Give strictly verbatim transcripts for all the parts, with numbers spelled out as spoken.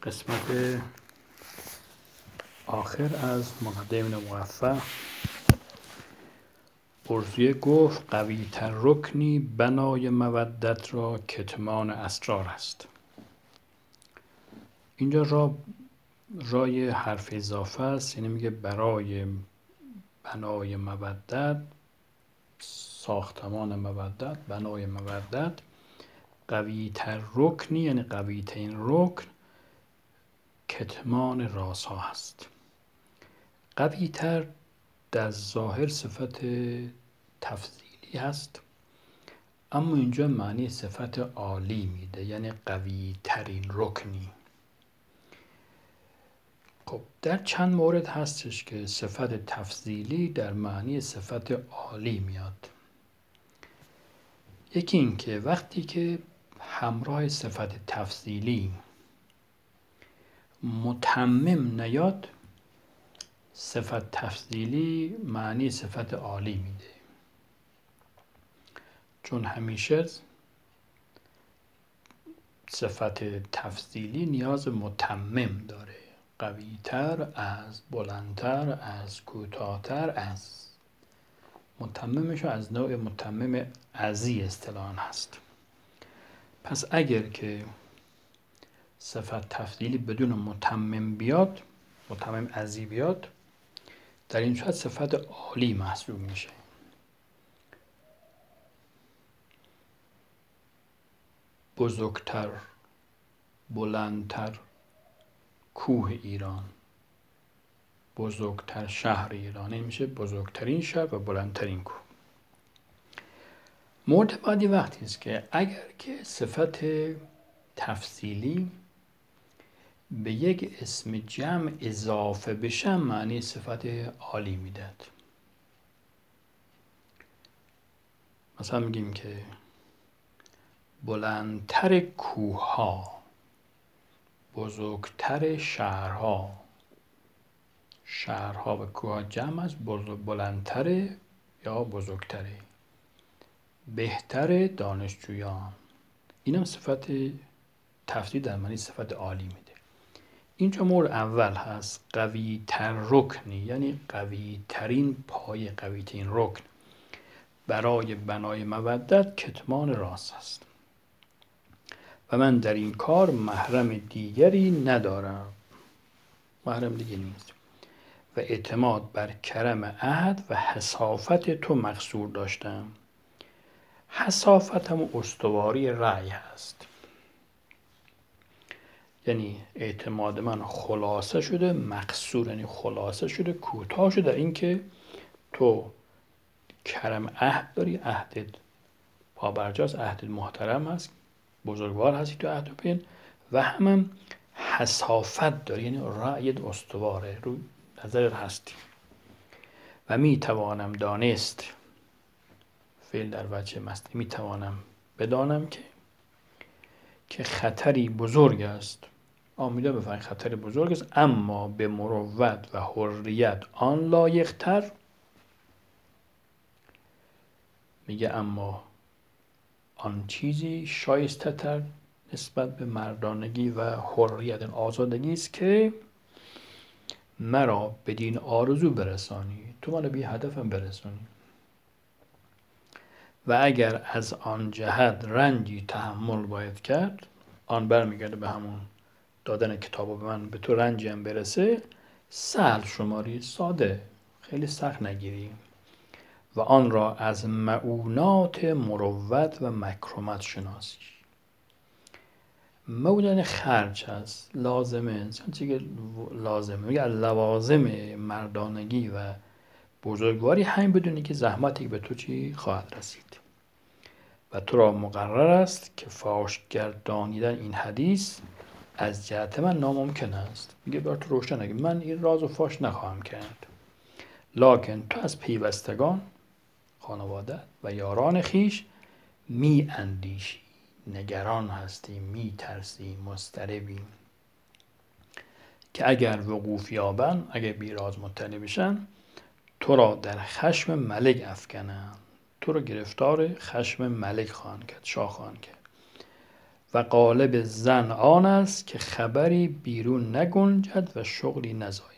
قسمت آخر از مقدمه موفق. ارزویه گفت قوی تر رکنی بنای مودت را کتمان اسرار است. اینجا را رای حرف اضافه است، یعنی میگه برای بنای مودت، ساختمان مودت، بنای مودت قوی تر رکنی، یعنی قوی ترین رکن کتمان رازها هست. قوی تر در ظاهر صفت تفضیلی هست، اما اینجا معنی صفت عالی میده، یعنی قوی ترین رکنی. خب در چند مورد هستش که صفت تفضیلی در معنی صفت عالی میاد. یکی این که وقتی که همراه صفت تفضیلی متمم نیاد، صفت تفضیلی معنی صفت عالی میده، چون همیشه صفت تفضیلی نیاز متمم داره، قویتر از، بلندتر از، کوتاهتر از. متممش از نوع متمم ازی اصطلاحاً هست. پس اگر که صفت تفضیلی بدون متمم بیاد، متمم ازی بیاد، در این صورت صفت عالی محسوب میشه. بزرگتر، بلندتر کوه ایران، بزرگتر شهر ایران، این میشه بزرگترین شهر و بلندترین کوه. مورد بعدی وقتی است که اگر که صفت تفضیلی به یک اسم جمع اضافه بشه، معنی صفت عالی میداد. مثلا میگیم که بلندتر کوهها، بزرگتر شهرها. شهرها و کوهها جمع است، بلندتر یا بزرگتره. بهتر دانشجویان. این هم صفت تفضیل در معنی صفت عالی میده. اینجا مورد اول هست قوی تر رکنی، یعنی قوی ترین پایه، قوی ترین رکن برای بنای مودت کتمان راز است و من در این کار محرم دیگری ندارم. محرم دیگه نیست و اعتماد بر کرم عهد و حصافت تو مقصور داشتم. حصافت هم استواری رأی هست، یعنی اعتماد من خلاصه شده، مقصور یعنی خلاصه شده، کوتاه شده در این که تو کرم عهد داری، عهدت پابرجاست، عهدت محترم هست، بزرگوار هستی تو عهد و پیمان، و هم, هم حصافت داری، یعنی رأیت استواره، رو نظر هستی. و می توانم دانست، فعل در وجه مصدر، می توانم بدانم که که خطری بزرگ است. آمیده بفرمایید خطری بزرگ است، اما به مروت و حریت آن لایق تر. میگه اما آن چیزی شایسته تر نسبت به مردانگی و حریت آزادگی است که مرا بدین آرزو برسانی، تو منو به هدفم برسانی. و اگر از آن جهت رنجی تحمل باید کرد، آن برمیگرده به همون دادن کتابو به من، به تو رنجی هم برسه، سهل شماری، ساده، خیلی سخت نگیری. و آن را از معونات مروت و مکرمت شناسی. معونات خرج هست، لازمه، انسان چیزی که لازمه، میگه لوازم مردانگی و بزرگواری همین بدونی که زحمتی به تو چی خواهد رسید. و تو را مقرر است که فاش گردانیدن این حدیث از جهت من ناممکن است. میگه بر تو روشن نگه، من این راز و فاش نخواهم کرد، لکن تو از پیوستگان، خانواده و یاران خیش می اندیشی، نگران هستی، می ترسی، مضطربی که اگر وقوف یابن، اگر بی راز مطلع بشن، تو را در خشم ملک افکنند، تو را گرفتار خشم ملک خواهند کرد، شاه خواهند کرد. و غالب زن آن است که خبری بیرون نگنجد و شغلی نزاید.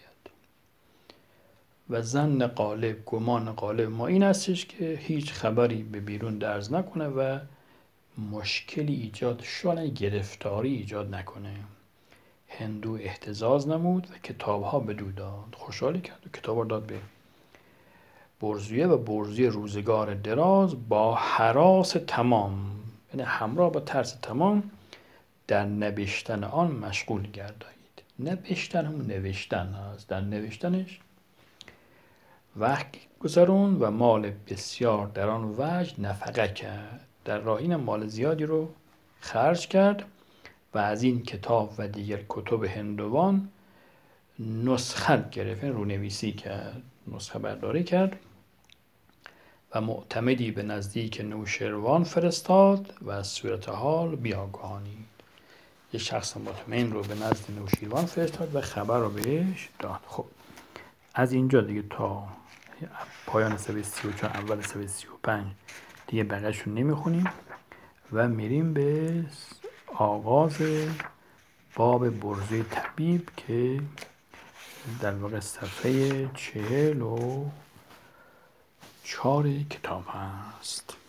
و زن غالب، گمان غالب ما این استش که هیچ خبری به بیرون درز نکنه و مشکلی ایجاد شده، گرفتاری ایجاد نکنه. هندو اهتزاز نمود و کتابها بدو داد. خوشحالی کرد و کتاب رو داد به برزویه و برزویه روزگار دراز با هراس تمام، یعنی همراه با ترس تمام، در نوشتن آن مشغول گردید. نوشتن هم نوشتن هست، در نوشتنش وقت گذرون و مال بسیار در آن وجه نفقه کرد. در راه این مال زیادی رو خرج کرد و از این کتاب و دیگر کتب هندوان نسخت گرفت، رونویسی کرد، نسخه برداری کرد و معتمدی به نزدیک نوشیروان فرستاد و از صورت حال بیاگاهانید. یه شخص مطمئن رو به نزد نوشیروان فرستاد و خبر رو بهش داد. خب از اینجا دیگه تا پایان صفحه سی و چهار اول صفحه سی و پنج دیگه بقیه‌اش رو نمیخونیم و میریم به آغاز باب برزوی طبیب که در واقع صفحه چهل و چهار کتاب هست.